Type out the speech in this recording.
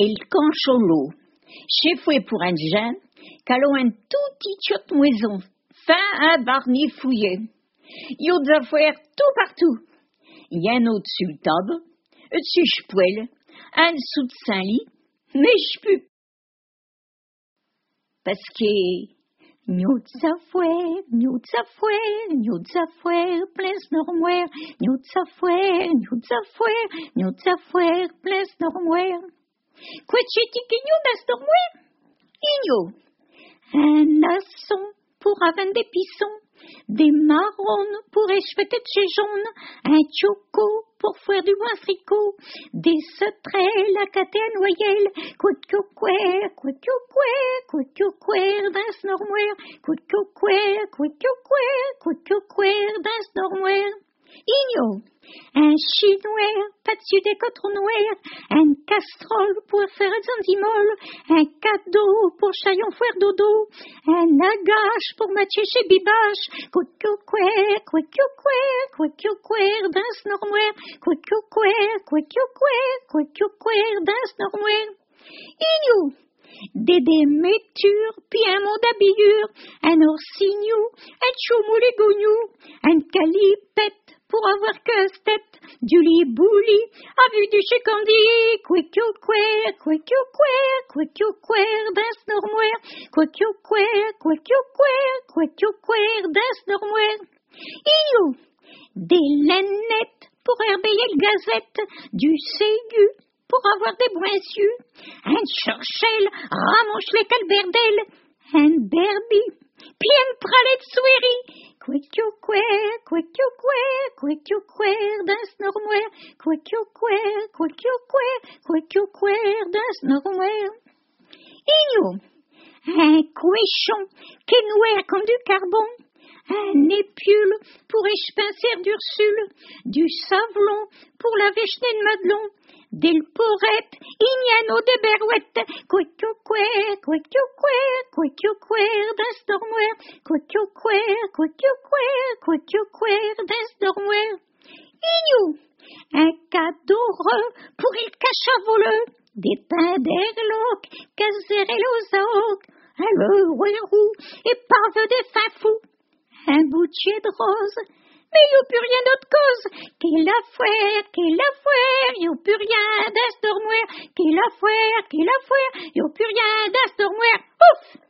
il concholo. Chez foué pour un jeune, qu'allons un tout petit maison, fin un barnier fouillé. Y'o des affaires tout partout. Y a un au-dessus le table, au-dessus j'poêle, un dessous de Saint-Lit, mais j'pus. Parce que, nous des affaires, plein normoire, nous des affaires, plein normoire. Quoi de chez Tiquignou, dans normoire? Igno. Un nasson pour avant des pissons, des marrons pour écheveter de chez jaune, un choco pour faire du bon fricot, des setrelles à cater à noyelle, quoi de coquer, dans ce normoire, quoi de coquer, dans ce normoire. Igno. Un chinois, pas-dessus des cotrons noirs, un casserole pour faire des molles, un cadeau pour chaillon faire dodo, un agache pour matcher chez Bibache, dans ce normoire, dans ce normoire. Ignou. Des démétures, puis un mot d'habillure, un orsignou, un choumouligounou, un calipette pour avoir casse-tête, du lit-bouli, à vue du chicandi, dans ce normoire, dans ce normoire. Ignou. Des lanettes pour herbeiller le gazette, du ségu pour avoir des boissieux, un chorchel ramonche les calberdelles, un berbi, puis une pralette de souris, dans ce normoire, dans ce normoire. Ignou. Un cochon qui est noir comme du carbon, un épiule pour échepincer d'Ursule, du savelon pour la véchenée de Madelon, des porrettes, ignano des berouettes, dans ce normoire, dans ce normoire. Ignou. Un cadeau pour il cache à voleux, des pains d'erloc, casserelle aux aocs, un roux et parve des fins fous, un boutier de rose, mais y'o plus rien d'autre cause, qu'il a foire, y'o plus rien dans ce normoire, qu'il a foire, y'o plus rien dans ce normoire, ouf!